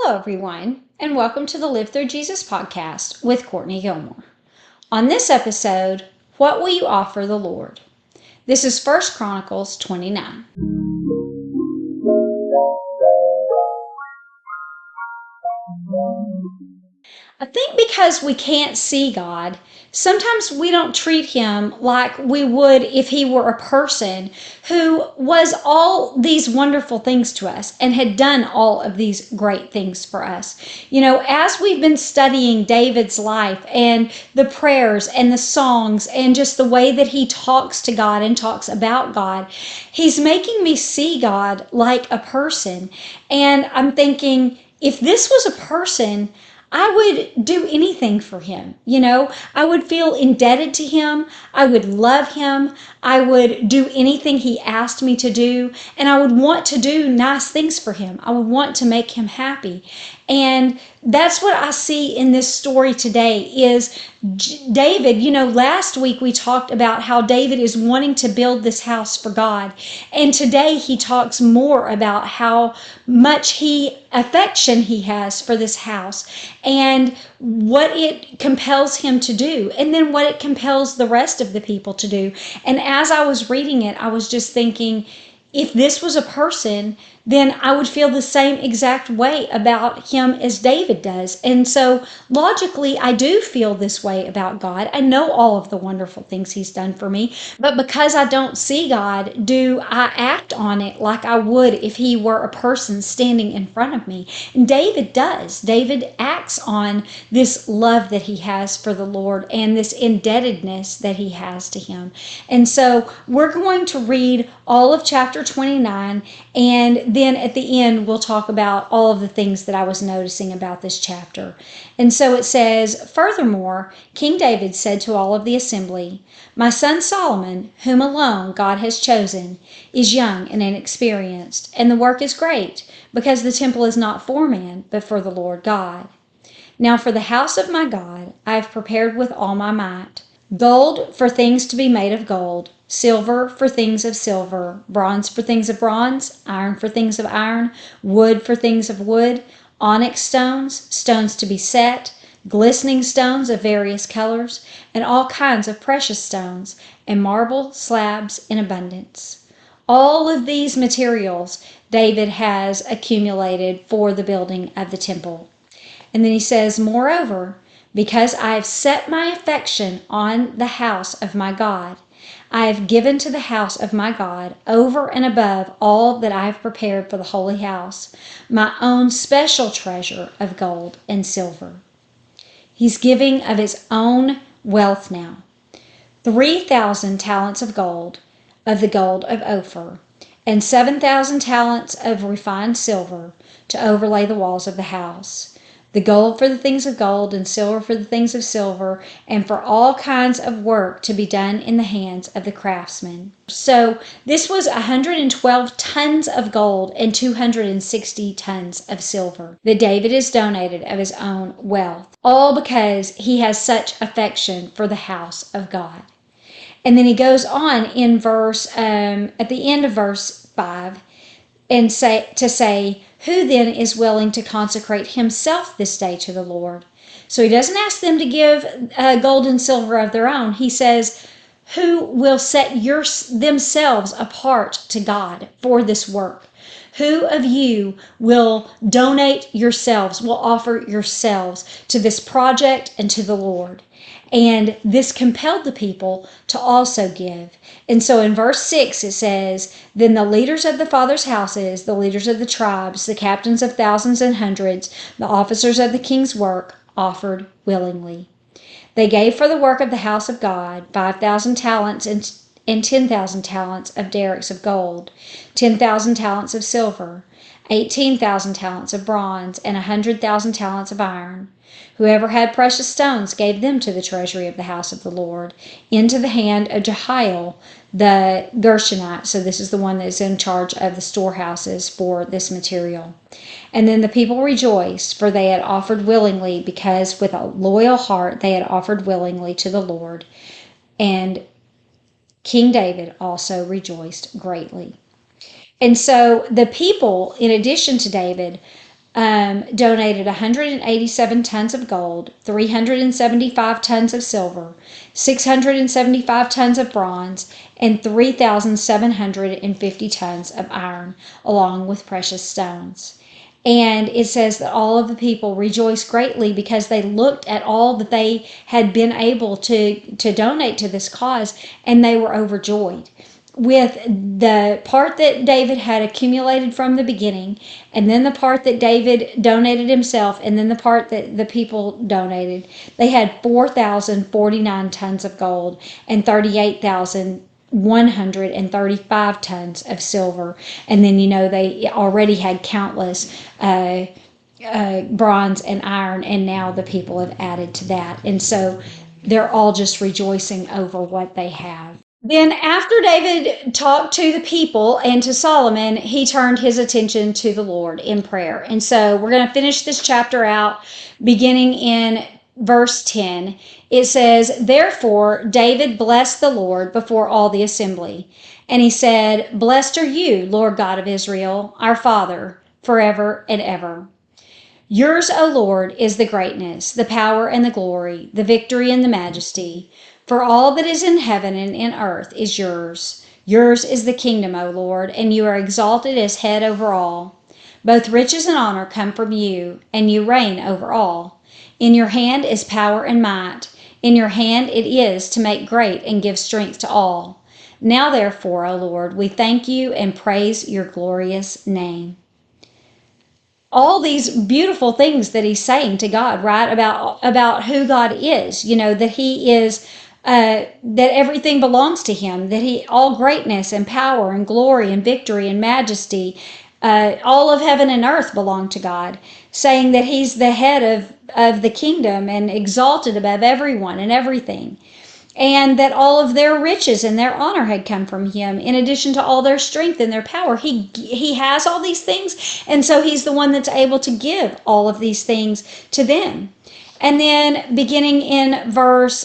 Hello, everyone, and welcome to the Live Through Jesus podcast with Courtney Gilmore. On this episode, what will you offer the Lord? This is 1 Chronicles 29. I think because we can't see God, sometimes we don't treat him like we would if he were a person who was all these wonderful things to us and had done all of these great things for us. You know, as we've been studying David's life and the prayers and the songs and just the way that he talks to God and talks about God, he's making me see God like a person. And I'm thinking, if this was a person, I would do anything for him. You know, I would feel indebted to him. I would love him. I would do anything he asked me to do. And I would want to do nice things for him. I would want to make him happy. And that's what I see in this story today is David. You know, last week we talked about how David is wanting to build this house for God. And today he talks more about how much affection he has for this house and what it compels him to do, and then what it compels the rest of the people to do. And as I was reading it, I was just thinking, if this was a person, then I would feel the same exact way about him as David does. And so logically, I do feel this way about God. I know all of the wonderful things he's done for me, but because I don't see God, do I act on it like I would if he were a person standing in front of me? And David does. David acts on this love that he has for the Lord and this indebtedness that he has to him. And so we're going to read all of chapter 29, and then at the end we'll talk about all of the things that I was noticing about this chapter. And so it says, "Furthermore, King David said to all of the assembly, 'My son Solomon, whom alone God has chosen, is young and inexperienced, and the work is great, because the temple is not for man, but for the Lord God. Now for the house of my God I have prepared with all my might, gold for things to be made of gold, silver for things of silver, bronze for things of bronze, iron for things of iron, wood for things of wood, onyx stones, stones to be set, glistening stones of various colors, and all kinds of precious stones, and marble slabs in abundance.'" All of these materials David has accumulated for the building of the temple. And then he says, "Moreover, because I have set my affection on the house of my God, I have given to the house of my God, over and above all that I have prepared for the holy house, my own special treasure of gold and silver." He's giving of his own wealth now. 3,000 talents of the gold of Ophir, and 7,000 talents of refined silver to overlay the walls of the house. The gold for the things of gold, and silver for the things of silver, and for all kinds of work to be done in the hands of the craftsmen. So this was 112 tons of gold and 260 tons of silver that David has donated of his own wealth, all because he has such affection for the house of God. And then he goes on in at the end of verse 5, and say, "Who then is willing to consecrate himself this day to the Lord?" So he doesn't ask them to give gold and silver of their own. He says, who will set themselves apart to God for this work? Who of you will donate yourselves, will offer yourselves to this project and to the Lord? And this compelled the people to also give. And so in verse 6 it says, "Then the leaders of the fathers' houses, the leaders of the tribes, the captains of thousands and hundreds, the officers of the king's work, offered willingly. They gave for the work of the house of God 5,000 talents and 10,000 talents of derricks of gold, 10,000 talents of silver, 18,000 talents of bronze, and 100,000 talents of iron. Whoever had precious stones gave them to the treasury of the house of the Lord, into the hand of Jehiel the Gershonite." So this is the one that is in charge of the storehouses for this material. "And then the people rejoiced, for they had offered willingly, because with a loyal heart they had offered willingly to the Lord. And King David also rejoiced greatly." And so the people, in addition to David, donated 187 tons of gold, 375 tons of silver, 675 tons of bronze, and 3,750 tons of iron, along with precious stones. And it says that all of the people rejoiced greatly because they looked at all that they had been able to donate to this cause, and they were overjoyed with the part that David had accumulated from the beginning, and then the part that David donated himself, and then the part that the people donated. They had 4,049 tons of gold and 38,135 tons of silver. And then, they already had countless bronze and iron, and now the people have added to that. And so they're all just rejoicing over what they have. Then, after David talked to the people and to Solomon, he turned his attention to the Lord in prayer. And so we're going to finish this chapter out beginning in verse 10. It says, "Therefore David blessed the Lord before all the assembly. And he said, Blessed are you, Lord God of Israel, our Father, forever and ever. Yours, O Lord, is the greatness, the power and the glory, the victory and the majesty. For all that is in heaven and in earth is yours. Yours is the kingdom, O Lord, and you are exalted as head over all. Both riches and honor come from you, and you reign over all. In your hand is power and might. In your hand it is to make great and give strength to all. Now therefore, O Lord, we thank you and praise your glorious name." All these beautiful things that he's saying to God, right? About who God is, that he is, that everything belongs to him, that all greatness and power and glory and victory and majesty, all of heaven and earth belong to God, saying that he's the head of the kingdom and exalted above everyone and everything. And that all of their riches and their honor had come from him, in addition to all their strength and their power. He has all these things, and so he's the one that's able to give all of these things to them. And then beginning in verse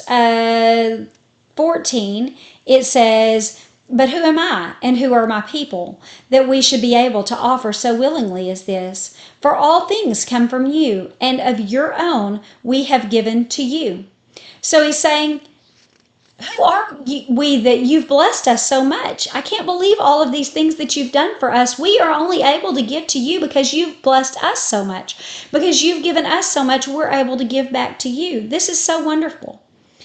14, it says, "But who am I, and who are my people, that we should be able to offer so willingly as this? For all things come from you, and of your own we have given to you." So he's saying, who are we that you've blessed us so much? I can't believe all of these things that you've done for us. We are only able to give to you because you've blessed us so much. Because you've given us so much, we're able to give back to you. This is so wonderful.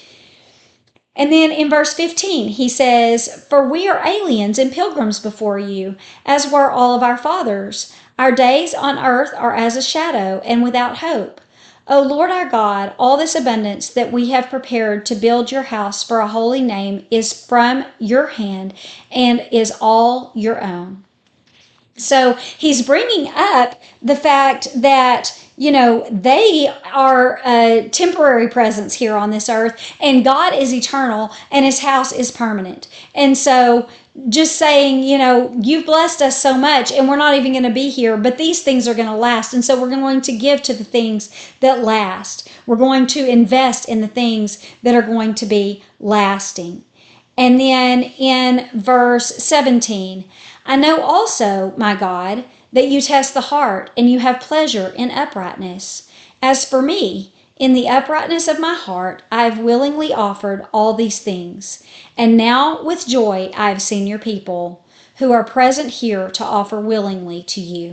And then in verse 15, he says, "For we are aliens and pilgrims before you, as were all of our fathers. Our days on earth are as a shadow and without hope. O Lord our God, all this abundance that we have prepared to build your house for a holy name is from your hand and is all your own." So he's bringing up the fact that, they are a temporary presence here on this earth, and God is eternal, and his house is permanent. And so just saying, you've blessed us so much, and we're not even going to be here, but these things are going to last. And so we're going to give to the things that last. We're going to invest in the things that are going to be lasting. And then in verse 17, "I know also, my God, that you test the heart, and you have pleasure in uprightness. As for me, in the uprightness of my heart, I have willingly offered all these things. And now with joy I have seen your people, who are present here to offer willingly to you."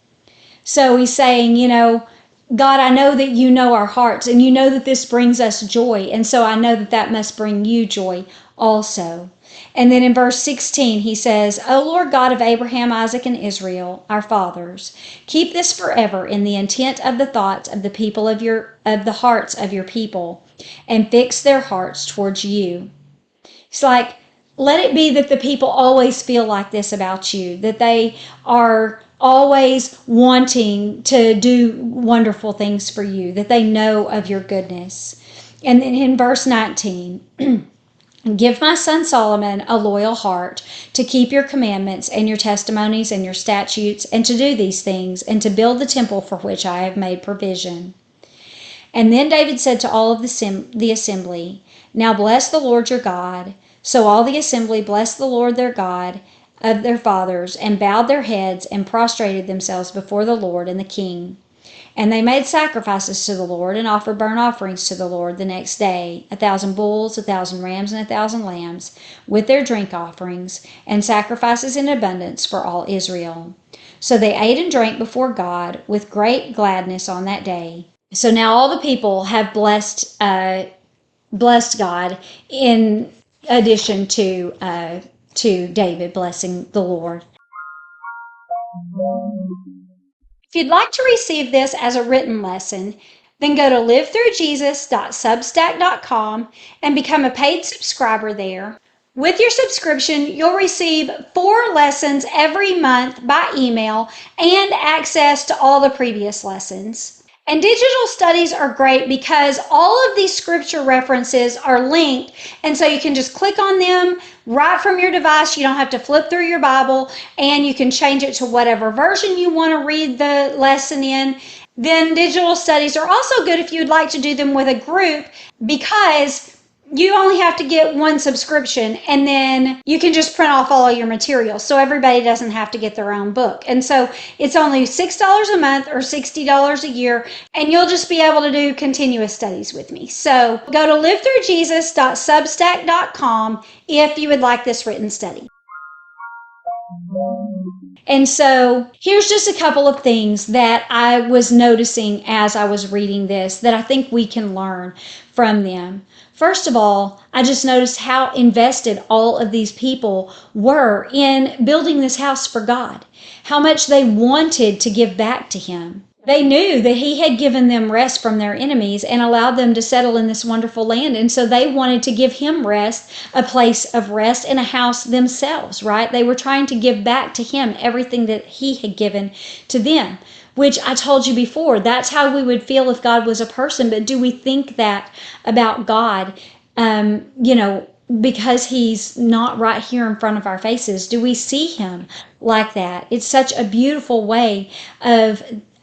So he's saying, God, I know that you know our hearts, and you know that this brings us joy. And so I know that that must bring you joy also. And then in verse 16, he says, "O Lord God of Abraham, Isaac, and Israel, our fathers, keep this forever in the intent of the thoughts of the people of the hearts of your people, and fix their hearts towards you." It's like, let it be that the people always feel like this about you, that they are always wanting to do wonderful things for you, that they know of your goodness. And then in verse 19, "Give my son Solomon a loyal heart to keep your commandments and your testimonies and your statutes, and to do these things, and to build the temple for which I have made provision." And then David said to all of the assembly, "Now bless the Lord your God." So all the assembly blessed the Lord their God, of their fathers, and bowed their heads and prostrated themselves before the Lord and the king. And they made sacrifices to the Lord and offered burnt offerings to the Lord the next day, 1,000 bulls, 1,000 rams, and 1,000 lambs, with their drink offerings, and sacrifices in abundance for all Israel. So they ate and drank before God with great gladness on that day. So now all the people have blessed God, in addition to David blessing the Lord. If you'd like to receive this as a written lesson, then go to livethroughjesus.substack.com and become a paid subscriber there. With your subscription, you'll receive 4 lessons every month by email and access to all the previous lessons. And digital studies are great because all of these scripture references are linked, and so you can just click on them right from your device. You don't have to flip through your Bible, and you can change it to whatever version you want to read the lesson in. Then digital studies are also good if you'd like to do them with a group, because you only have to get 1 subscription, and then you can just print off all of your material, so everybody doesn't have to get their own book. And so it's only $6 a month or $60 a year, and you'll just be able to do continuous studies with me. So go to livethroughjesus.substack.com if you would like this written study. And so here's just a couple of things that I was noticing as I was reading this that I think we can learn from them. First of all, I just noticed how invested all of these people were in building this house for God, how much they wanted to give back to Him. They knew that He had given them rest from their enemies and allowed them to settle in this wonderful land. And so they wanted to give Him rest, a place of rest, and a house themselves, right? They were trying to give back to Him everything that He had given to them, which I told you before, that's how we would feel if God was a person. But do we think that about God, because He's not right here in front of our faces? Do we see Him like that? It's such a beautiful way of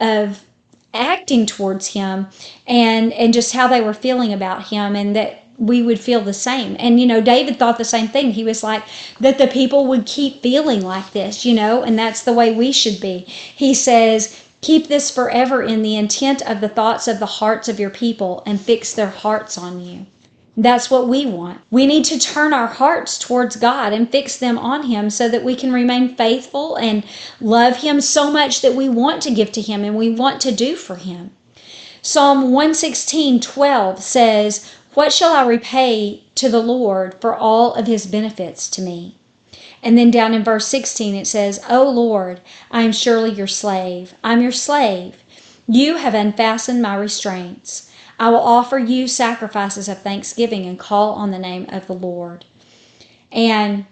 acting towards Him, and just how they were feeling about Him, and that we would feel the same. And David thought the same thing. He was like, that the people would keep feeling like this, and that's the way we should be. He says, keep this forever in the intent of the thoughts of the hearts of your people, and fix their hearts on you. That's what we want. We need to turn our hearts towards God and fix them on Him, so that we can remain faithful and love Him so much that we want to give to Him and we want to do for Him. Psalm 116:12 says, what shall I repay to the Lord for all of His benefits to me? And then down in verse 16 it says, O Lord, I am surely your slave. I'm your slave. You have unfastened my restraints. I will offer you sacrifices of thanksgiving and call on the name of the Lord. And,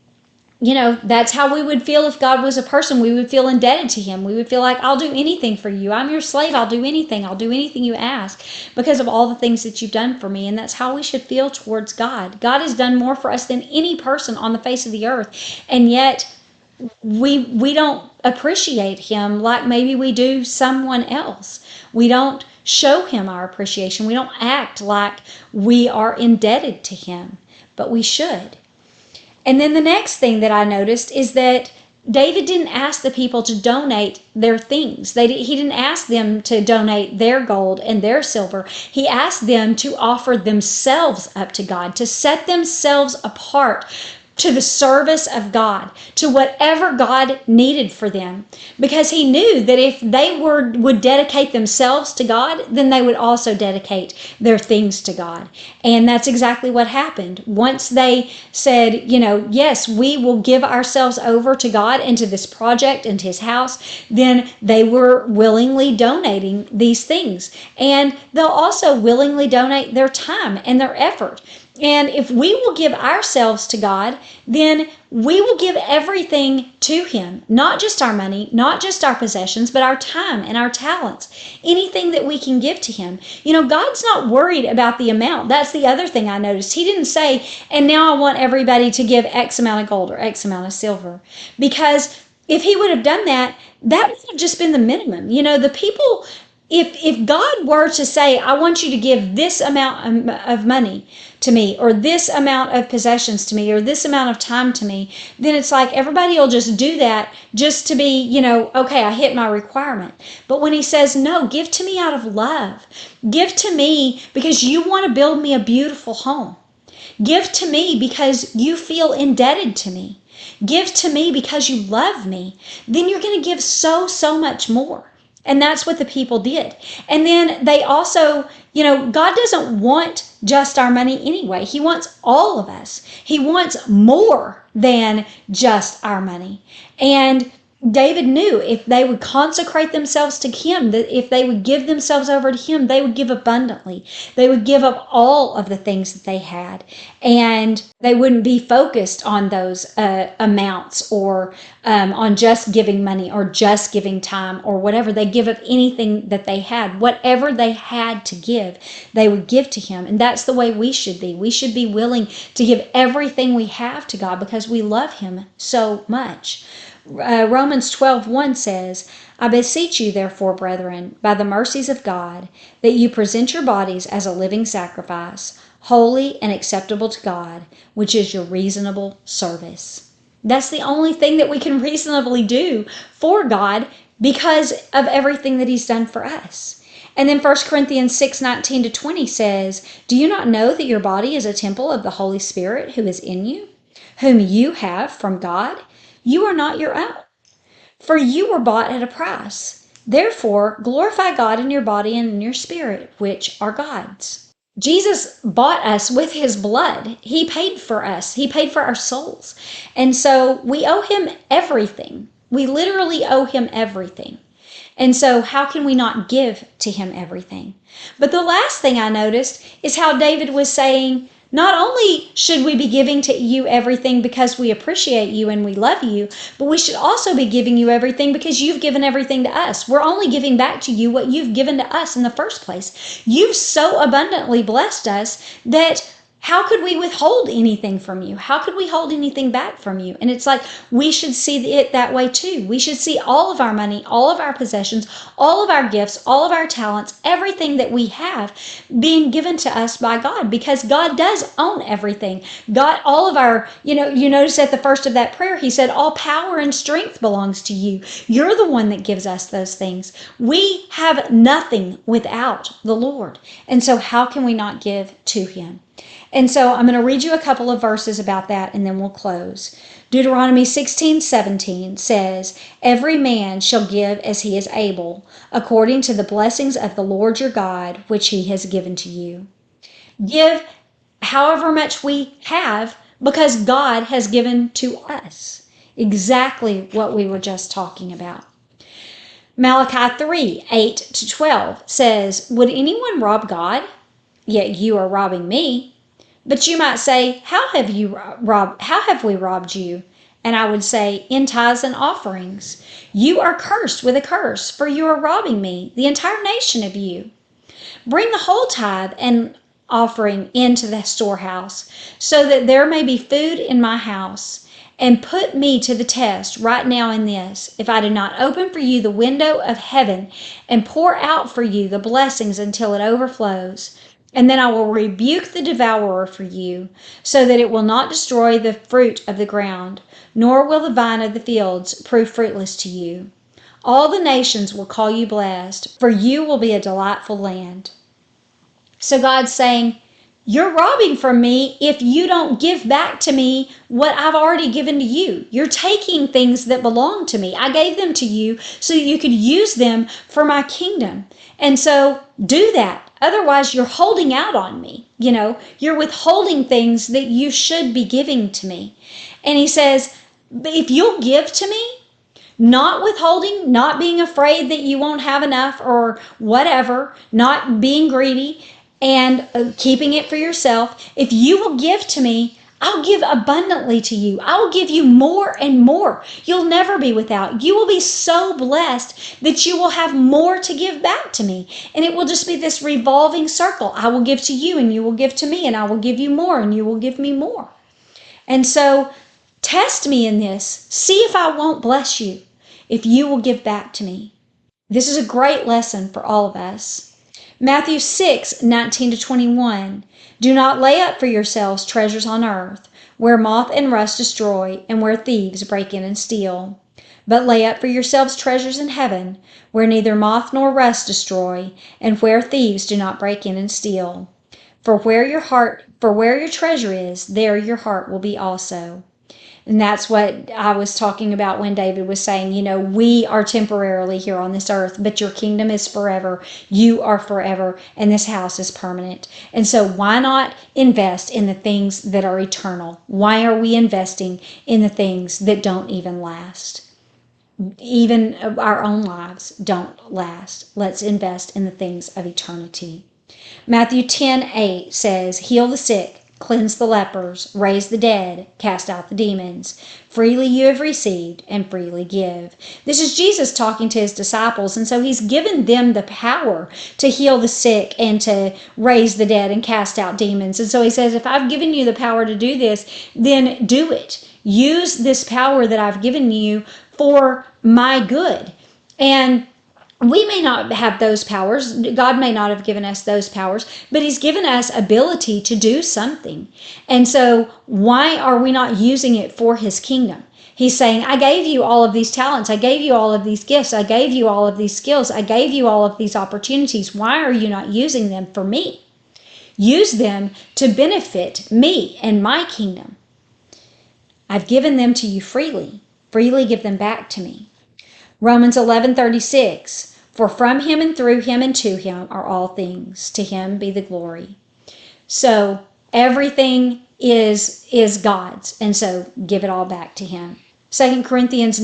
that's how we would feel if God was a person. We would feel indebted to Him. We would feel like, I'll do anything for you. I'm your slave. I'll do anything. I'll do anything you ask because of all the things that you've done for me. And that's how we should feel towards God. God has done more for us than any person on the face of the earth. And yet we don't appreciate Him like maybe we do someone else. We don't show Him our appreciation. We don't act like we are indebted to Him, but we should. And then the next thing that I noticed is that David didn't ask the people to donate their things. He didn't ask them to donate their gold and their silver. He asked them to offer themselves up to God, to set themselves apart to the service of God, to whatever God needed for them. Because He knew that if they would dedicate themselves to God, then they would also dedicate their things to God. And that's exactly what happened. Once they said, yes, we will give ourselves over to God and to this project and to His house, then they were willingly donating these things. And they'll also willingly donate their time and their effort. And if we will give ourselves to God, then we will give everything to Him. Not just our money, not just our possessions, but our time and our talents. Anything that we can give to Him. God's not worried about the amount. That's the other thing I noticed. He didn't say, and now I want everybody to give X amount of gold or X amount of silver. Because if He would have done that, that would have just been the minimum. The people if God were to say, I want you to give this amount of money to me, or this amount of possessions to me, or this amount of time to me, then it's like everybody will just do that just to be, okay, I hit my requirement. But when he says, no, give to me out of love, give to me because you want to build me a beautiful home. Give to me because you feel indebted to me. Give to me because you love me. Then you're going to give so much more. And that's what the people did. And then they also, God doesn't want just our money anyway. He wants all of us. He wants more than just our money. And David knew if they would consecrate themselves to him, that if they would give themselves over to him, they would give abundantly. They would give up all of the things that they had, and they wouldn't be focused on those amounts, or on just giving money or just giving time or whatever. They give up anything that they had. Whatever they had to give, they would give to him. And that's the way we should be. We should be willing to give everything we have to God because we love him so much. Romans 12:1 says, I beseech you, therefore, brethren, by the mercies of God, that you present your bodies as a living sacrifice, holy and acceptable to God, which is your reasonable service. That's the only thing that we can reasonably do for God because of everything that he's done for us. And then 1 Corinthians 6:19-20 says, do you not know that your body is a temple of the Holy Spirit who is in you, whom you have from God? You are not your own, for you were bought at a price. Therefore, glorify God in your body and in your spirit, which are God's. Jesus bought us with his blood. He paid for us. He paid for our souls. And so we owe him everything. We literally owe him everything. And so how can we not give to him everything? But the last thing I noticed is how David was saying, not only should we be giving to you everything because we appreciate you and we love you, but we should also be giving you everything because you've given everything to us. We're only giving back to you what you've given to us in the first place. You've so abundantly blessed us that how could we withhold anything from you? How could we hold anything back from you? And it's like we should see it that way too. We should see all of our money, all of our possessions, all of our gifts, all of our talents, everything that we have being given to us by God, because God does own everything. God, all of our, you notice at the first of that prayer, he said, all power and strength belongs to you. You're the one that gives us those things. We have nothing without the Lord. And so how can we not give to him? And so I'm going to read you a couple of verses about that, and then we'll close. Deuteronomy 16:17 says, every man shall give as he is able, according to the blessings of the Lord your God, which he has given to you. Give however much we have, because God has given to us exactly what we were just talking about. Malachi 3:8-12 says, would anyone rob God? Yet you are robbing me. But you might say, how have we robbed you? And I would say, in tithes and offerings. You are cursed with a curse, for you are robbing me, the entire nation of you. Bring the whole tithe and offering into the storehouse, so that there may be food in my house. And put me to the test right now in this, if I do not open for you the window of heaven and pour out for you the blessings until it overflows. And then I will rebuke the devourer for you, so that it will not destroy the fruit of the ground, nor will the vine of the fields prove fruitless to you. All the nations will call you blessed, for you will be a delightful land. So God's saying, you're robbing from me if you don't give back to me what I've already given to you. You're taking things that belong to me. I gave them to you so that you could use them for my kingdom. And so do that. Otherwise, you're holding out on me. You're withholding things that you should be giving to me. And he says, if you'll give to me, not withholding, not being afraid that you won't have enough or whatever, not being greedy, and keeping it for yourself. If you will give to me, I'll give abundantly to you. I will give you more and more. You'll never be without. You will be so blessed that you will have more to give back to me. And it will just be this revolving circle. I will give to you, and you will give to me, and I will give you more, and you will give me more. And so test me in this. See if I won't bless you if you will give back to me. This is a great lesson for all of us. Matthew 6:19-21. Do not lay up for yourselves treasures on earth, where moth and rust destroy, and where thieves break in and steal. But lay up for yourselves treasures in heaven, where neither moth nor rust destroy, and where thieves do not break in and steal. For where your treasure is, there your heart will be also. And that's what I was talking about when David was saying, we are temporarily here on this earth, but your kingdom is forever. You are forever, and this house is permanent. And so why not invest in the things that are eternal? Why are we investing in the things that don't even last? Even our own lives don't last. Let's invest in the things of eternity. Matthew 10:8 says, heal the sick, cleanse the lepers, raise the dead, cast out the demons. Freely you have received, and freely give. This is Jesus talking to his disciples, and so he's given them the power to heal the sick and to raise the dead and cast out demons. And so he says, if I've given you the power to do this, then do it. Use this power that I've given you for my good. And we may not have those powers. God may not have given us those powers, but he's given us ability to do something. And so why are we not using it for his kingdom? He's saying, I gave you all of these talents. I gave you all of these gifts. I gave you all of these skills. I gave you all of these opportunities. Why are you not using them for me? Use them to benefit me and my kingdom. I've given them to you freely. Freely give them back to me. Romans 11:36, for from him and through him and to him are all things. To him be the glory. So everything is God's, and so give it all back to him. 2 Corinthians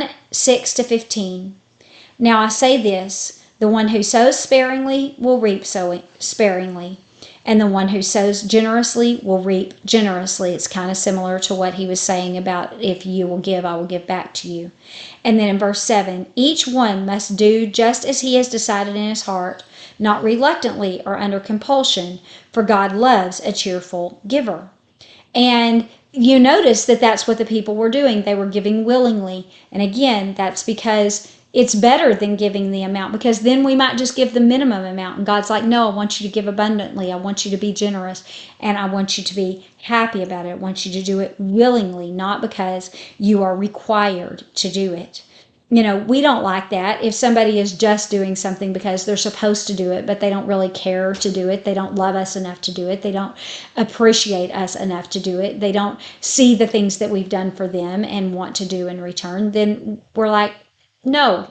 9:6-15. Now I say this, the one who sows sparingly will reap sparingly, and the one who sows generously will reap generously. It's kind of similar to what he was saying about if you will give, I will give back to you. And then in verse 7, each one must do just as he has decided in his heart, not reluctantly or under compulsion, for God loves a cheerful giver. And you notice that that's what the people were doing. They were giving willingly. And again, that's because it's better than giving the amount, because then we might just give the minimum amount. And God's like, no, I want you to give abundantly. I want you to be generous, and I want you to be happy about it. I want you to do it willingly, not because you are required to do it. We don't like that. If somebody is just doing something because they're supposed to do it, but they don't really care to do it, they don't love us enough to do it, they don't appreciate us enough to do it, they don't see the things that we've done for them and want to do in return, then we're like, no,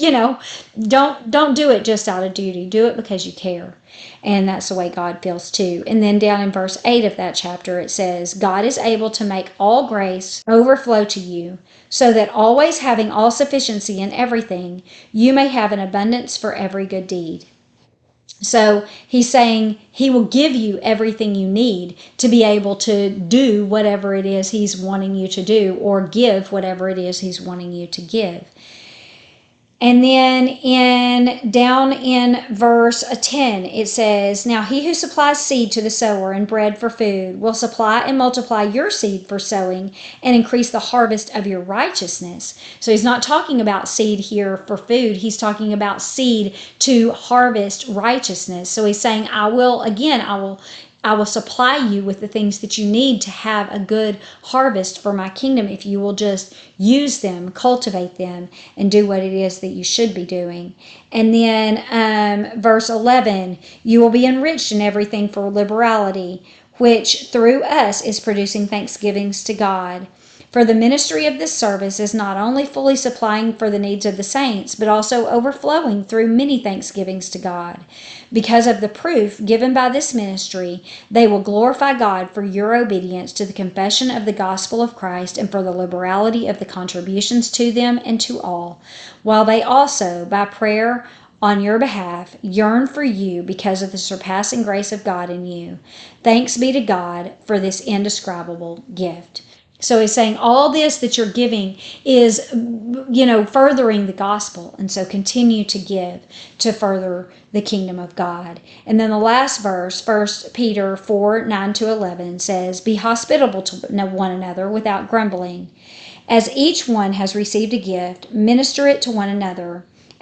don't do it just out of duty. Do it because you care. And that's the way God feels too. And then down in verse 8 of that chapter, it says, God is able to make all grace overflow to you, so that always having all sufficiency in everything, you may have an abundance for every good deed. So he's saying he will give you everything you need to be able to do whatever it is he's wanting you to do, or give whatever it is he's wanting you to give. And then down in verse 10, it says, now he who supplies seed to the sower and bread for food will supply and multiply your seed for sowing and increase the harvest of your righteousness. So he's not talking about seed here for food. He's talking about seed to harvest righteousness. So he's saying, I will supply you with the things that you need to have a good harvest for my kingdom if you will just use them, cultivate them, and do what it is that you should be doing. And then verse 11, you will be enriched in everything for liberality, which through us is producing thanksgivings to God. For the ministry of this service is not only fully supplying for the needs of the saints, but also overflowing through many thanksgivings to God. Because of the proof given by this ministry, they will glorify God for your obedience to the confession of the gospel of Christ and for the liberality of the contributions to them and to all, while they also, by prayer on your behalf, yearn for you because of the surpassing grace of God in you. Thanks be to God for this indescribable gift. So he's saying all this that you're giving is, furthering the gospel. And so continue to give to further the kingdom of God. And then the last verse, 1 Peter 4:9-11 says, be hospitable to one another without grumbling. As each one has received a gift, minister it to one another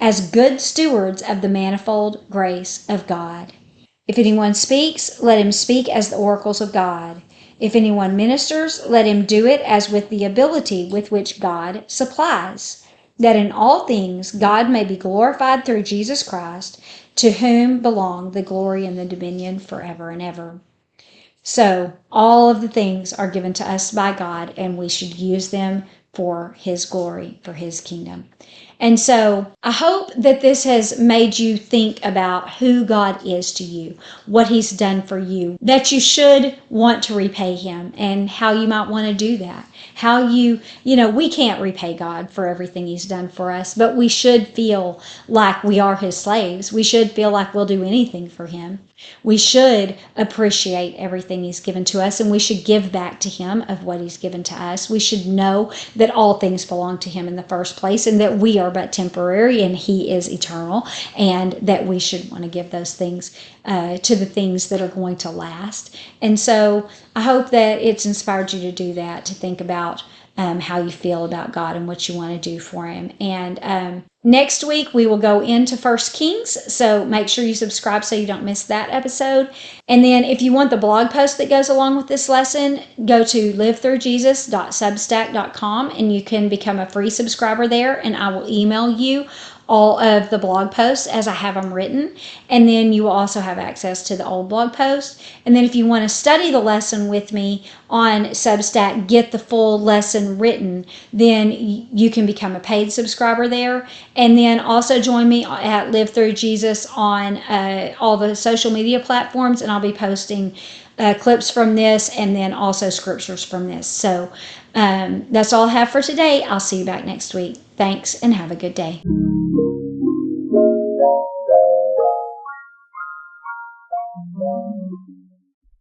as good stewards of the manifold grace of God. If anyone speaks, let him speak as the oracles of God. If anyone ministers, let him do it as with the ability with which God supplies, that in all things God may be glorified through Jesus Christ, to whom belong the glory and the dominion forever and ever. So all of the things are given to us by God, and we should use them for His glory, for His kingdom. And so I hope that this has made you think about who God is to you, what He's done for you, that you should want to repay Him, and how you might want to do that. How we can't repay God for everything He's done for us, but we should feel like we are His slaves. We should feel like we'll do anything for Him. We should appreciate everything He's given to us, and we should give back to Him of what He's given to us. We should know that all things belong to Him in the first place, and that we are but temporary and He is eternal, and that we should want to give those things to the things that are going to last. And so I hope that it's inspired you to do that, to think about how you feel about God and what you want to do for Him. And next week we will go into 1 Kings, so make sure you subscribe so you don't miss that episode. And then if you want the blog post that goes along with this lesson, go to livethroughjesus.substack.com and you can become a free subscriber there, and I will email you all of the blog posts as I have them written, and then you will also have access to the old blog post. And then if you want to study the lesson with me on Substack, get the full lesson written, then you can become a paid subscriber there. And then also join me at Live Through Jesus on all the social media platforms, and I'll be posting clips from this and then also scriptures from this. So that's all I have for today. I'll see you back next week. Thanks, and have a good day.